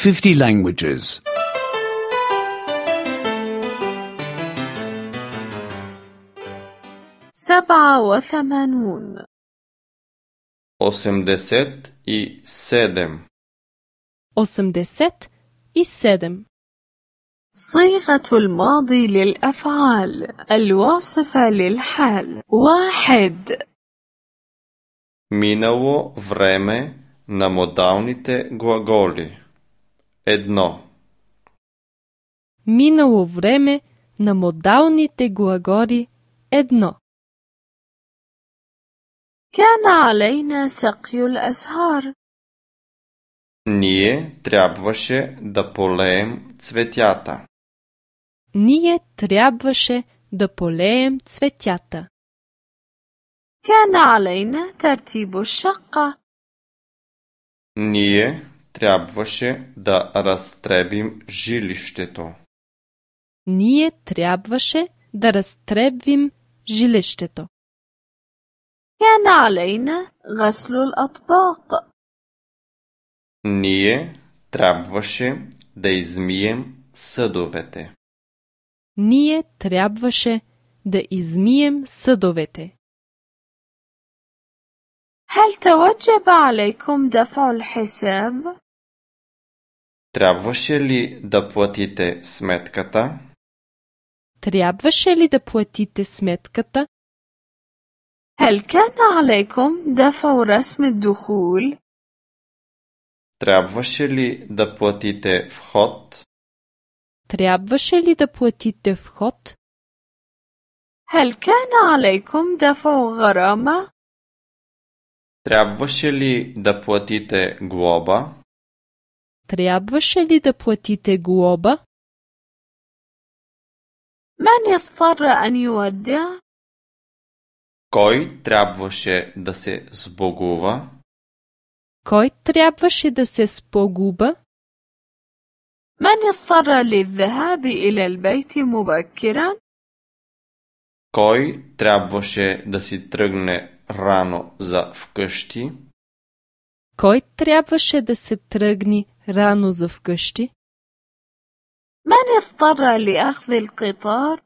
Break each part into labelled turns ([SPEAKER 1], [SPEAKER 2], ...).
[SPEAKER 1] 50 languages.
[SPEAKER 2] 87
[SPEAKER 3] 87
[SPEAKER 4] 87
[SPEAKER 2] صيغة الماضي للأفعال الواصفة للحال. 1
[SPEAKER 3] Минало време на модалните глаголи. 1.
[SPEAKER 4] Минало време на модалните глаголи 1.
[SPEAKER 2] كان علينا سقي الأزهار.
[SPEAKER 3] Ние трябваше да полеем цветята.
[SPEAKER 4] Ние трябваше да полеем цветята.
[SPEAKER 2] كان علينا ترتيب الشقة.
[SPEAKER 3] Ние трябваше да разтребим жилището.
[SPEAKER 4] Ние трябваше да разтребвим жилището.
[SPEAKER 2] كان علينا غسل الأطباق.
[SPEAKER 3] Ние трябваше да измием съдовете.
[SPEAKER 4] Ние трябваше да измием съдовете.
[SPEAKER 2] هل توجب عليكم دفع الحساب؟
[SPEAKER 3] Трябваше ли да платите сметката?
[SPEAKER 4] Трябваше ли да платите сметката?
[SPEAKER 2] هل كان عليكم دفع رسم الدخول؟
[SPEAKER 3] Трябваше ли да платите вход?
[SPEAKER 4] Трябваше ли да платите вход?
[SPEAKER 2] هل كان عليكم دفع غرامة؟
[SPEAKER 3] Трябваше ли да платите глоба?
[SPEAKER 4] Трябваше ли да платите глоба?
[SPEAKER 2] من اضطر أن يودع؟
[SPEAKER 3] Кой трябваше да се сбогува?
[SPEAKER 4] Кой трябваше да се спогуба?
[SPEAKER 2] من اضطر للذهاب إلى البيت مبكرا؟
[SPEAKER 3] Кой трябваше да си тръгне рано за вкъщи?
[SPEAKER 4] Кой трябваше да се тръгне рано за вкъщи?
[SPEAKER 2] من اضطر لأخذ القطار؟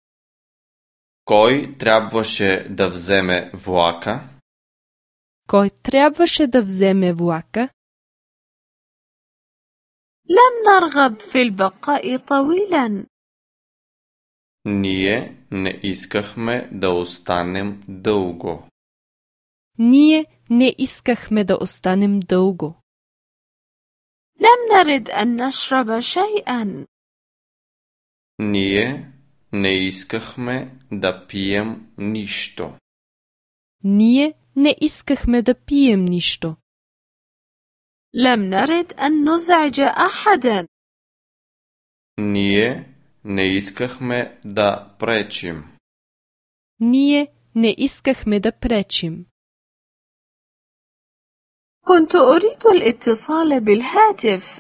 [SPEAKER 3] Кой трябваше да вземе влака?
[SPEAKER 4] Кой трябваше да вземе влака?
[SPEAKER 2] لم نرغب في البقاء طويلا.
[SPEAKER 3] Ние не искахме да останем дълго.
[SPEAKER 4] Ние не искахме да останем дълго.
[SPEAKER 2] لم نرد أن نشرب شيئا.
[SPEAKER 3] Ние не искахме да пием нищо.
[SPEAKER 4] Ние не искахме да пием нищо.
[SPEAKER 2] لم نرد أن نزعج أحدا.
[SPEAKER 3] Ние не искахме да пречим.
[SPEAKER 4] Ние не искахме да пречим.
[SPEAKER 2] كنت أريد الاتصال بالهاتف.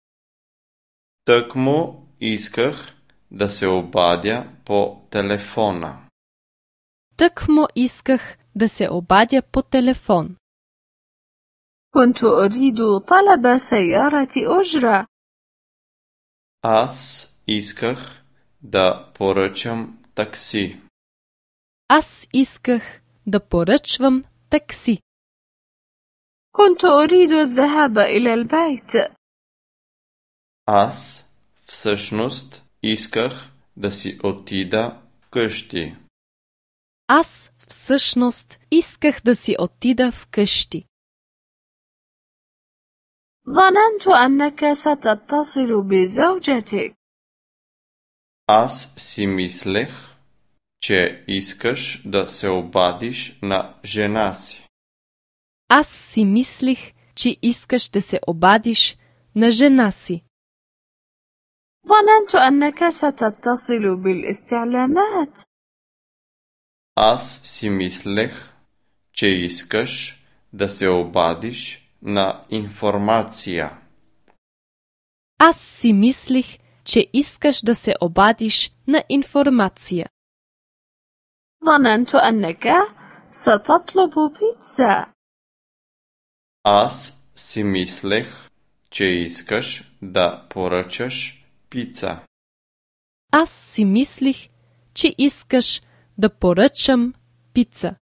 [SPEAKER 3] Тъкмо исках да се обадя по телефона.
[SPEAKER 4] Тъкмо исках да се обадя по телефон.
[SPEAKER 2] كنت أريد طلب سيارة أجرة.
[SPEAKER 3] Аз исках да поръчам такси.
[SPEAKER 4] Аз исках да поръчвам такси.
[SPEAKER 2] كنت أريد الذهاب إلى البيت.
[SPEAKER 3] Аз всъщност исках да си отида вкъщи.
[SPEAKER 4] Аз всъщност исках да си отида вкъщи.
[SPEAKER 2] ظننت أنك ستتصل بزوجتك.
[SPEAKER 3] Аз си мислех, че искаш да се обадиш на жена си.
[SPEAKER 4] Аз си мислих, че искаш да се обадиш на жена си.
[SPEAKER 2] ظننت أنك ستتصل بالاستعلامات.
[SPEAKER 3] Аз си мислех, че искаш да се обадиш на информация.
[SPEAKER 4] Аз си мислих, че искаш да се обадиш на информация.
[SPEAKER 2] ظننت أنك ستطلب بيتزا.
[SPEAKER 3] Аз си мислех, че искаш да поръчаш пица.
[SPEAKER 4] Аз си мислих, че искаш да поръчам пица.